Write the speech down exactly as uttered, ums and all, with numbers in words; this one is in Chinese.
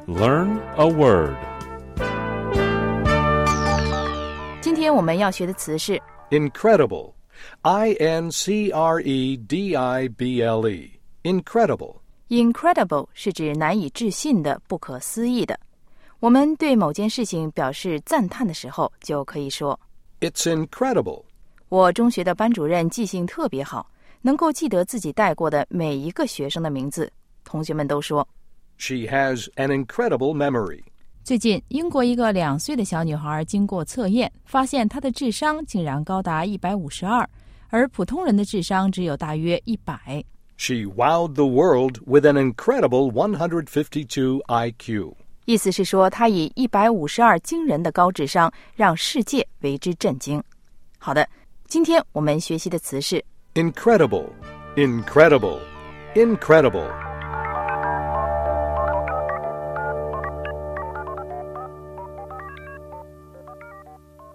Learn a word. 今天我们要学的词是 Incredible. I N C R E D I B L E. Incredible. Incredible 是指难以置信的、不可思议的。我们对某件事情表示赞叹的时候，就可以说 It's incredible. 我中学的班主任记性特别好，能够记得自己带过的每一个学生的名字。同学们都说 She has an incredible memory. 最近，英国一个两岁的小女孩经过测验，发现她的智商竟然高达一百五十二，而普通人的智商只有大约一百。 She wowed the world with an incredible one hundred fifty-two I Q. 意思是说，她以一百五十二惊人的高智商，让世界为之震惊。好的，今天我们学习的词是 Incredible. Incredible. Incredible.